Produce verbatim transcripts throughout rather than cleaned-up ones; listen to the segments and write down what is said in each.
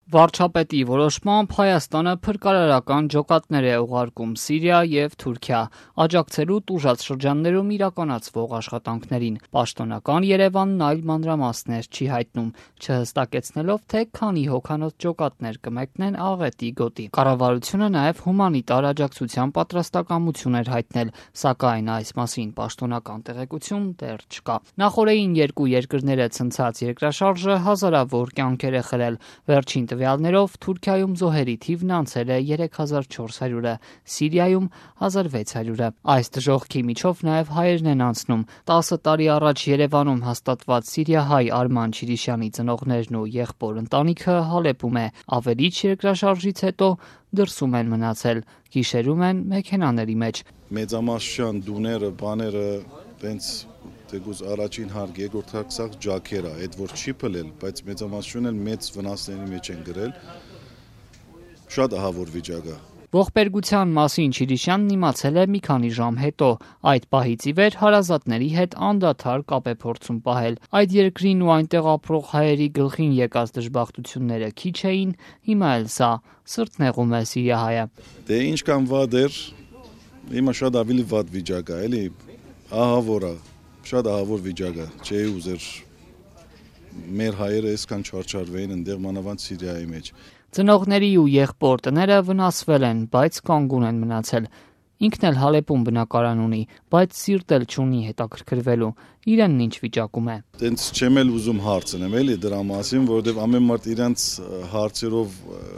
Վարչապետի որոշմամբ Հայաստանը փրկարարական ջոկատներ է ուղարկում Սիրիա և Թուրքիա, աջակցելու տուժած շրջաններում իրականացվող աշխատանքներին։ Պաշտոնական Երևանն այլ մանրամասներ չի հայտնում, չհստակեցնելով, թե քանի հոգանոց ջոկատներ կմեկնեն աղետի գոտի։ Կառավարությունը նաև հումանիտար աջակցության պատրաստակամություն էր հայտնել, սակայն այս մասին պաշտոնական տեղեկություն դեռ չկա։ Նախօրեին երկու երկրները ցնցած երկրաշարժը հազարավոր կյանքեր է խլել։ Վերջին տվյալներով Թուրքիայում զոհերի թիվն անցել է երեք հազար չորս հարյուրը, Սիրիայում հազար վեց հարյուրը։ Այս դժոխքի միջով նաև հայերն են անցնում։ տասը տարի առաջ Երևանում հաստատված սիրիահայ Արման Չիրիշյանի ծնողներն ու եղբոր ընտանիքը Հալեպում է, ավերիչ երկրաշարժից հետո դրսում են մնացել, գիշերում են մեքենաների մեջ։ Մեծամասնության դուները, բաները տենց թեկուզ առաջին հարկ, երկրորդ հարկ սաղ ջաքեր է, այդ որ չի փլել, բայց մեծամասնությունն էլ մեծ վնասների մեջ են գրել, շատ ահավոր վիճակ է։ Ողբերգության մասին Չիրիշյանն իմացել է մի քանի ժամ հետո, այդ պահից ի վեր հարազատների հետ անդադար կապ է փորձում պահել։ Այդ երկրին ու այնտեղ ապրող հայերի գլխին եկած դժբախտությունները քիչ էին, հիմա էլ սա սրտնեղում է սիրիահայը։ Դե ինչ կան վատ էր, հիմա շատ ավելի վատ վիճակ է, էլի, ահավոր է, շատ ահավոր վիճակ է, չէի ուզեր մեր հայերը այսքան չարչարվեին ընդեղ մանավանդ Սիրիայի մեջ։ Ծնողների ու եղբոր տները վնասվել են, բայց կանգուն են մնացել։ Ինքն էլ Հալեպում բնակարան ունի, բայց սիրտ էլ չունի հետաքրքրվելու։ Իրենն ինչ վիճակում է։ Տենց չեմ էլ ուզում հարցնեմ էլի դրա մասին, որովհետև ամեն մարդ իրենց հարցերով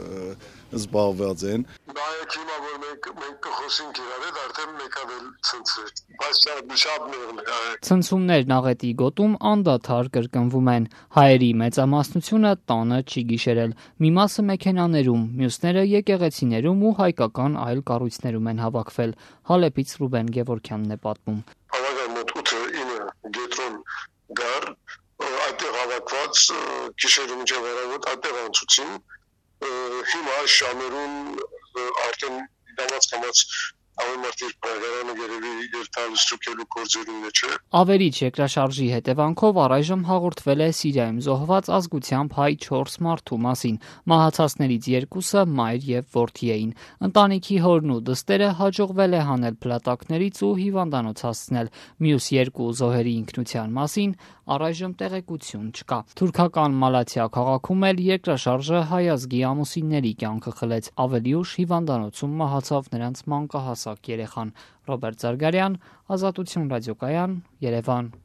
զբաղված են։ Նայեք հիմա որ մենք մենք կխոսենք իրար հետ, արդեն մեկավ էլ ցնցեր։ Բայց շատ մեղմ է։ Ցնցումներն աղետի գոտում անդադար կրկնվում են։ Հայերի մեծամասնությունը տանը չի գիշերել։ Մի մասը մեքենաներում, մյուսները եկեղեցիներում ու հայկական այլ կառույցներում են հավաքվել։ Հալեպից Ռուբեն Գևորգյանն է պատմում։ Հավաքան մոտ ութը ինը գետրոն գար, այդտեղ հավաքված գիշերում չէ վերավոտ այդտեղ անցուցին։ Հիմա այս շամերուն արդեն դամած կամած ամեն մարդ իր պրագարանը գերելի երթալ ստրուկելու կորձերում մեջ է։ Ավերիչ երկրաշարժի հետևանքով առայժմ հաղորդվել է Սիրիայում զոհված ազգությամբ հայ չորս մարդու մասին։ Մահացածներից երկուսը մայր և որդի էին։ Ընտանիքի հորն ու դստերը հաջողվել է հանել փլատակներից ու հիվանդանոց հասցնել։ Մյուս երկու զոհերի ինքնության մասին առայժմ տեղեկություն չկա։ Թուրքական Մալաթիա քաղաքում էլ երկրաշարժը հայ ազգի ամուսինների կյանքը խլեց։ Ավելի ուշ հիվանդանոցում մահացավ նրանց մանկահասակ երեխան։ Ռոբերտ Զարգարյան, Ազատություն ռադիոկայան, Երևան։